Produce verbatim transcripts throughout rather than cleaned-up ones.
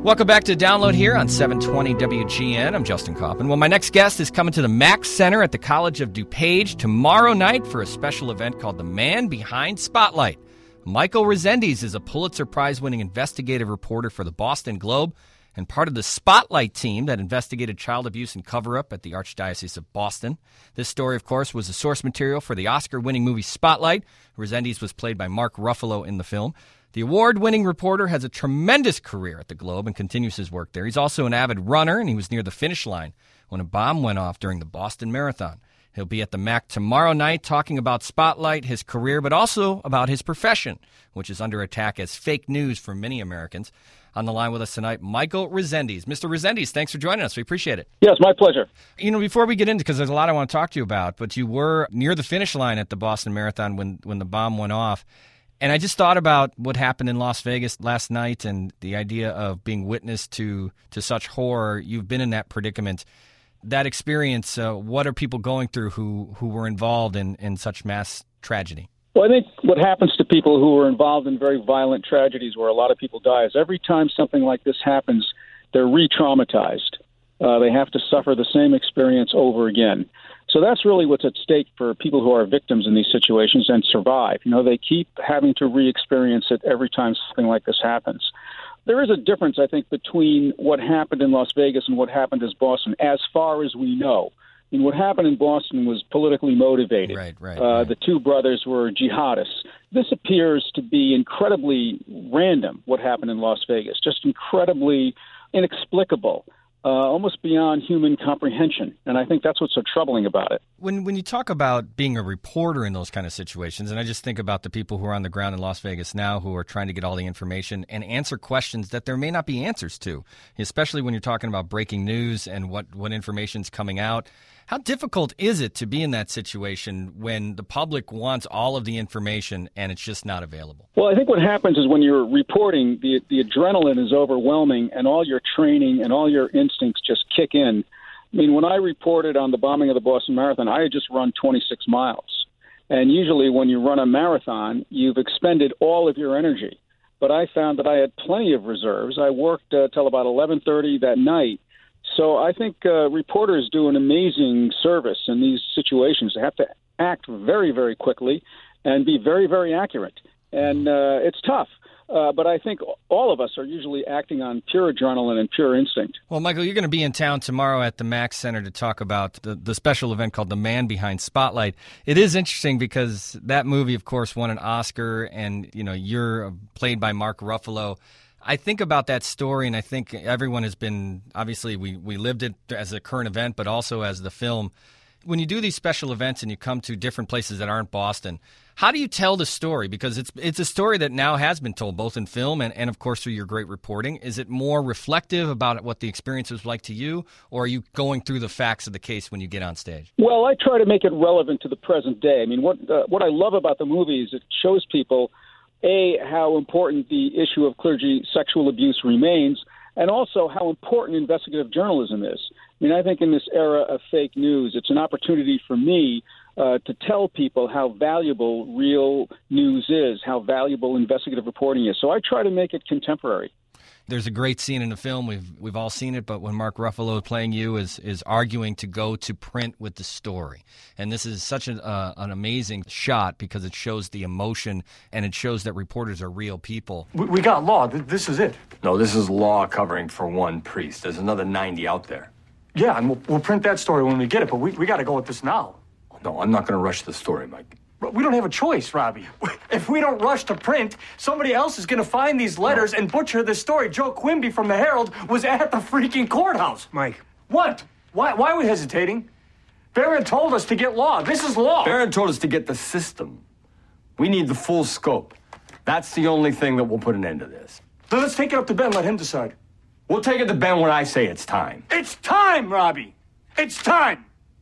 Welcome back to Download here on seven twenty W G N. I'm Justin Kaufman. Well, my next guest is coming to the Mack Center at the College of DuPage tomorrow night for a special event called The Man Behind Spotlight. Michael Rezendes is a Pulitzer Prize-winning investigative reporter for the Boston Globe and part of the Spotlight team that investigated child abuse and cover-up at the Archdiocese of Boston. This story, of course, was the source material for the Oscar-winning movie Spotlight. Rezendes was played by Mark Ruffalo in the film. The award-winning reporter has a tremendous career at the Globe and continues his work there. He's also an avid runner, and he was near the finish line when a bomb went off during the Boston Marathon. He'll be at the Mack tomorrow night talking about Spotlight, his career, but also about his profession, which is under attack as fake news for many Americans. On the line with us tonight, Michael Rezendes. Mister Rezendes, thanks for joining us. We appreciate it. Yes, my pleasure. You know, before we get into, because there's a lot I want to talk to you about, but you were near the finish line at the Boston Marathon when, when the bomb went off. And I just thought about what happened in Las Vegas last night and the idea of being witness to, to such horror. You've been in that predicament. That experience, uh, what are people going through who, who were involved in, in such mass tragedy? Well, I think what happens to people who are involved in very violent tragedies where a lot of people die is every time something like this happens, they're re-traumatized. Uh, they have to suffer the same experience over again. So that's really what's at stake for people who are victims in these situations and survive. You know, they keep having to re-experience it every time something like this happens. There is a difference, I think, between what happened in Las Vegas and what happened in Boston, as far as we know. I mean, what happened in Boston was politically motivated. Right, right, uh, right. The two brothers were jihadists. This appears to be incredibly random, what happened in Las Vegas, just incredibly inexplicable. Uh, almost beyond human comprehension. And I think that's what's so troubling about it. When when you talk about being a reporter in those kind of situations, and I just think about the people who are on the ground in Las Vegas now who are trying to get all the information and answer questions that there may not be answers to, especially when you're talking about breaking news and what, what information's coming out. How difficult is it to be in that situation when the public wants all of the information and it's just not available? Well, I think what happens is when you're reporting, the the adrenaline is overwhelming and all your training and all your instincts just kick in. I mean, when I reported on the bombing of the Boston Marathon, I had just run twenty-six miles. And usually when you run a marathon, you've expended all of your energy. But I found that I had plenty of reserves. I worked uh, till about eleven thirty that night. So I think uh, reporters do an amazing service in these situations. They have to act very, very quickly and be very, very accurate. And uh, it's tough. Uh, but I think all of us are usually acting on pure adrenaline and pure instinct. Well, Michael, you're going to be in town tomorrow at the Mack Center to talk about the, the special event called The Man Behind Spotlight. It is interesting because that movie, of course, won an Oscar, and you know you're played by Mark Ruffalo. I think about that story, and I think everyone has been, obviously, we, we lived it as a current event, but also as the film. When you do these special events and you come to different places that aren't Boston, how do you tell the story? Because it's it's a story that now has been told, both in film and, and, of course, through your great reporting. Is it more reflective about what the experience was like to you, or are you going through the facts of the case when you get on stage? Well, I try to make it relevant to the present day. I mean, what uh, what I love about the movie is it shows people, A, how important the issue of clergy sexual abuse remains, and also how important investigative journalism is. I mean, I think in this era of fake news, it's an opportunity for me uh, to tell people how valuable real news is, how valuable investigative reporting is. So I try to make it contemporary. There's a great scene in the film. We've we've all seen it, but when Mark Ruffalo playing you is is arguing to go to print with the story, and this is such an uh, an amazing shot because it shows the emotion and it shows that reporters are real people. We, we got law. This is it. No, this is law covering for one priest. There's another ninety out there. Yeah, and we'll, we'll print that story when we get it, but we we got to go with this now. No, I'm not going to rush the story, Mike. But we don't have a choice, Robbie. If we don't rush to print, somebody else is going to find these letters no. and butcher this story. Joe Quimby from the Herald was at the freaking courthouse. Mike. What? Why, why are we hesitating? Barron told us to get law. This is law. Barron told us to get the system. We need the full scope. That's the only thing that will put an end to this. Then let's take it up to Ben, let him decide. We'll take it to Ben when I say it's time. It's time, Robbie. It's time.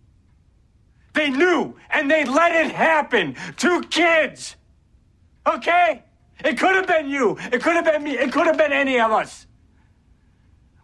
They knew, and they let it happen. Two kids. Okay? It could have been you. It could have been me. It could have been any of us.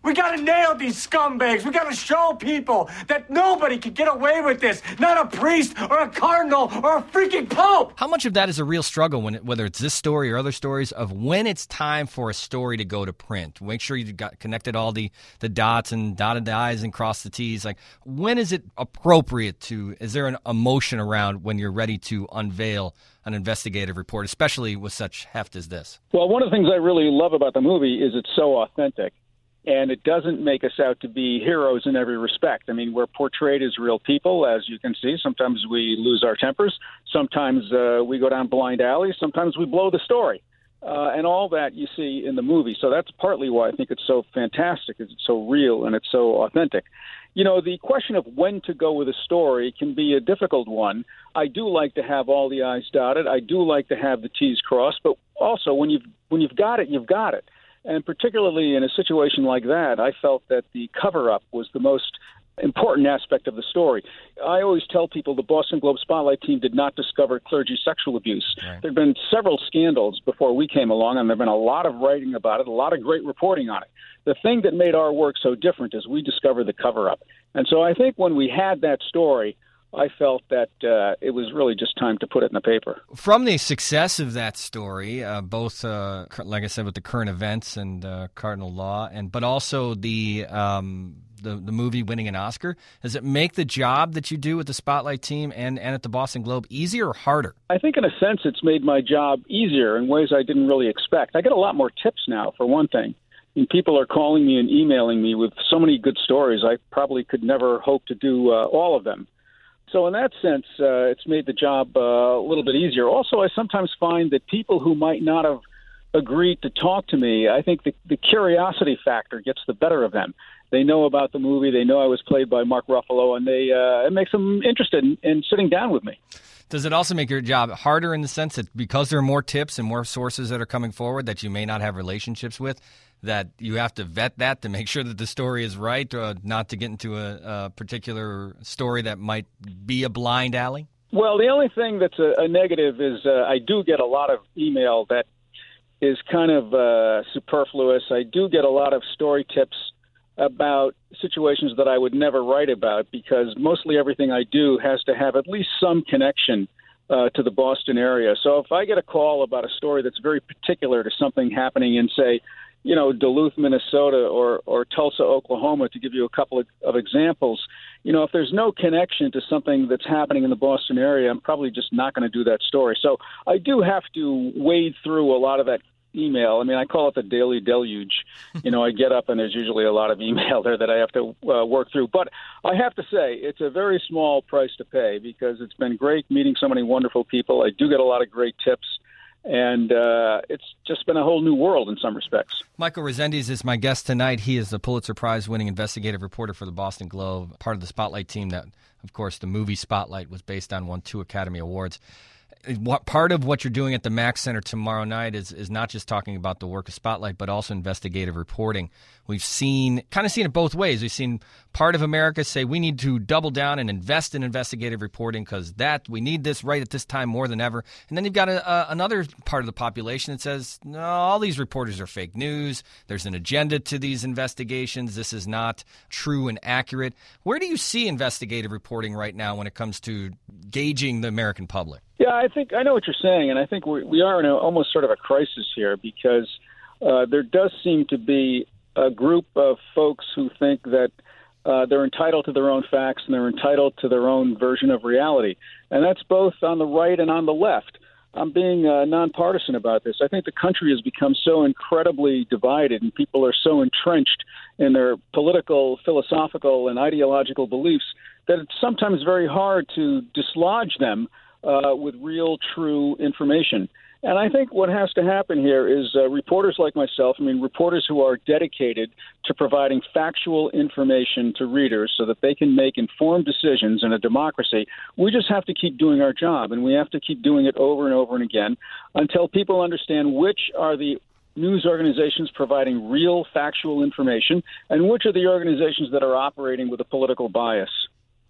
We got to nail these scumbags. We got to show people that nobody can get away with this. Not a priest or a cardinal or a freaking pope. How much of that is a real struggle, when it, whether it's this story or other stories, of when it's time for a story to go to print? Make sure you got connected all the, the dots and dotted the I's and crossed the T's. Like, when is it appropriate to, is there an emotion around when you're ready to unveil an investigative report, especially with such heft as this? Well, one of the things I really love about the movie is it's so authentic. And it doesn't make us out to be heroes in every respect. I mean, we're portrayed as real people, as you can see. Sometimes we lose our tempers. Sometimes uh, we go down blind alleys. Sometimes we blow the story. Uh, and all that you see in the movie. So that's partly why I think it's so fantastic, is it's so real and it's so authentic. You know, the question of when to go with a story can be a difficult one. I do like to have all the I's dotted. I do like to have the T's crossed. But also, when you've, when you've got it, you've got it. And particularly in a situation like that, I felt that the cover-up was the most important aspect of the story. I always tell people the Boston Globe Spotlight team did not discover clergy sexual abuse. Right. There have been several scandals before we came along, and there have been a lot of writing about it, a lot of great reporting on it. The thing that made our work so different is we discovered the cover-up. And so I think when we had that story, I felt that uh, it was really just time to put it in the paper. From the success of that story, uh, both, uh, like I said, with the current events and uh, Cardinal Law, and but also the, um, the the movie winning an Oscar, does it make the job that you do with the Spotlight team and, and at the Boston Globe easier or harder? I think in a sense it's made my job easier in ways I didn't really expect. I get a lot more tips now, for one thing. And people are calling me and emailing me with so many good stories. I probably could never hope to do uh, all of them. So in that sense, uh, it's made the job uh, a little bit easier. Also, I sometimes find that people who might not have agreed to talk to me, I think the, the curiosity factor gets the better of them. They know about the movie. They know I was played by Mark Ruffalo, and they uh, it makes them interested in, in sitting down with me. Does it also make your job harder in the sense that because there are more tips and more sources that are coming forward that you may not have relationships with, that you have to vet that to make sure that the story is right, or not to get into a, a particular story that might be a blind alley? Well, the only thing that's a, a negative is uh, I do get a lot of email that is kind of uh, superfluous. I do get a lot of story tips about situations that I would never write about, because mostly everything I do has to have at least some connection uh, to the Boston area. So if I get a call about a story that's very particular to something happening in, say, you know, Duluth, Minnesota, or, or Tulsa, Oklahoma, to give you a couple of, of examples, you know, if there's no connection to something that's happening in the Boston area, I'm probably just not going to do that story. So I do have to wade through a lot of that email. I mean, I call it the daily deluge. You know, I get up and there's usually a lot of email there that I have to uh, work through. But I have to say, it's a very small price to pay, because it's been great meeting so many wonderful people. I do get a lot of great tips. And uh, it's just been a whole new world in some respects. Michael Rezendes is my guest tonight. He is the Pulitzer Prize-winning investigative reporter for the Boston Globe, part of the Spotlight team that, of course, the movie Spotlight was based on, won two Academy Awards. What part of what you're doing at the Max Center tomorrow night is, is not just talking about the work of Spotlight, but also investigative reporting. We've seen, kind of seen it both ways. We've seen part of America say we need to double down and invest in investigative reporting because that we need this right at this time more than ever. And then you've got a, a, another part of the population that says, no, all these reporters are fake news. There's an agenda to these investigations. This is not true and accurate. Where do you see investigative reporting right now when it comes to gauging the American public? Yeah, I think I know what you're saying, and I think we, we are in a, almost sort of a crisis here, because uh, there does seem to be a group of folks who think that uh, they're entitled to their own facts and they're entitled to their own version of reality, and that's both on the right and on the left. I'm being uh, nonpartisan about this. I think the country has become so incredibly divided, and people are so entrenched in their political, philosophical, and ideological beliefs that it's sometimes very hard to dislodge them Uh, with real, true information. And I think what has to happen here is uh, reporters like myself, I mean, reporters who are dedicated to providing factual information to readers so that they can make informed decisions in a democracy, we just have to keep doing our job, and we have to keep doing it over and over and again until people understand which are the news organizations providing real factual information and which are the organizations that are operating with a political bias.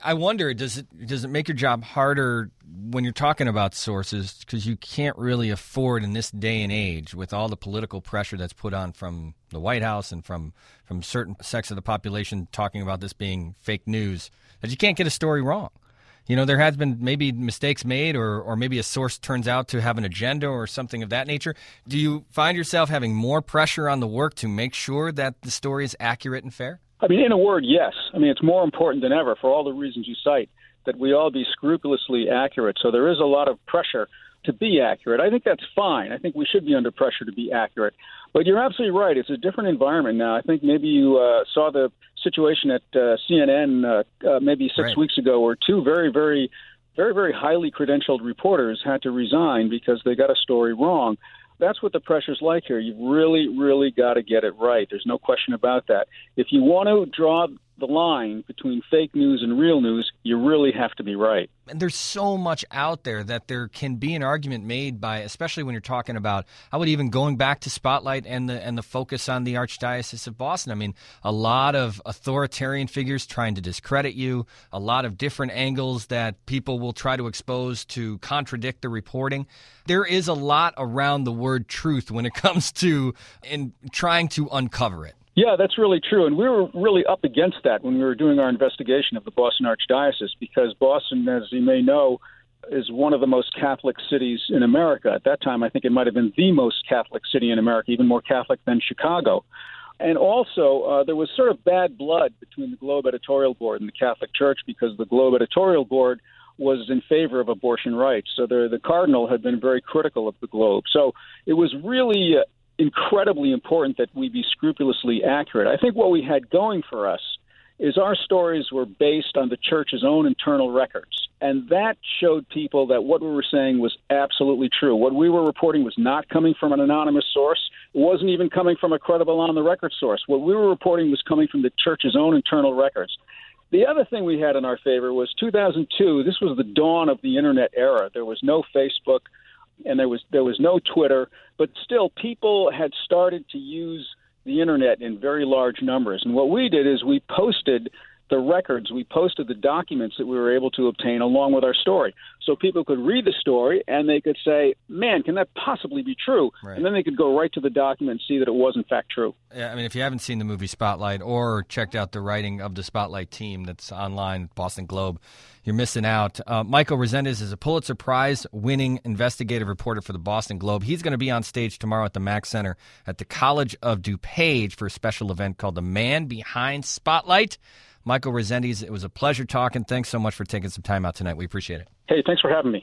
I wonder, does it does it make your job harder when you're talking about sources, because you can't really afford in this day and age with all the political pressure that's put on from the White House and from, from certain sects of the population talking about this being fake news, that you can't get a story wrong. You know, there has been maybe mistakes made or, or maybe a source turns out to have an agenda or something of that nature. Do you find yourself having more pressure on the work to make sure that the story is accurate and fair? I mean, in a word, yes. I mean, it's more important than ever for all the reasons you cite that we all be scrupulously accurate. So there is a lot of pressure to be accurate. I think that's fine. I think we should be under pressure to be accurate. But you're absolutely right. It's a different environment now. I think maybe you uh, saw the situation at uh, C N N uh, uh, maybe six right. weeks ago where two very, very, very, very highly credentialed reporters had to resign because they got a story wrong. That's what the pressure's like here. You've really, really got to get it right. There's no question about that. If you want to draw the line between fake news and real news, you really have to be right. And there's so much out there that there can be an argument made by, especially when you're talking about, I would even going back to Spotlight and the and the focus on the Archdiocese of Boston. I mean, a lot of authoritarian figures trying to discredit you, a lot of different angles that people will try to expose to contradict the reporting. There is a lot around the word truth when it comes to in trying to uncover it. Yeah, that's really true. And we were really up against that when we were doing our investigation of the Boston Archdiocese, because Boston, as you may know, is one of the most Catholic cities in America. At that time, I think it might have been the most Catholic city in America, even more Catholic than Chicago. And also, uh, there was sort of bad blood between the Globe editorial board and the Catholic Church, because the Globe editorial board was in favor of abortion rights. So the, the cardinal had been very critical of the Globe. So it was really uh, incredibly important that we be scrupulously accurate. I think what we had going for us is our stories were based on the church's own internal records. And that showed people that what we were saying was absolutely true. What we were reporting was not coming from an anonymous source. It wasn't even coming from a credible on-the-record source. What we were reporting was coming from the church's own internal records. The other thing we had in our favor was two thousand two. This was the dawn of the Internet era. There was no Facebook, and there was there was no Twitter, but still people had started to use the Internet in very large numbers. And what we did is we posted the records, we posted the documents that we were able to obtain along with our story. So people could read the story and they could say, man, can that possibly be true? Right. And then they could go right to the document and see that it was in fact true. Yeah, I mean, if you haven't seen the movie Spotlight or checked out the writing of the Spotlight team that's online, Boston Globe, you're missing out. Uh, Michael Resendez is a Pulitzer Prize-winning investigative reporter for the Boston Globe. He's going to be on stage tomorrow at the Mack Center at the College of DuPage for a special event called The Man Behind Spotlight. Michael Resendez, it was a pleasure talking. Thanks so much for taking some time out tonight. We appreciate it. Hey, thanks for having me.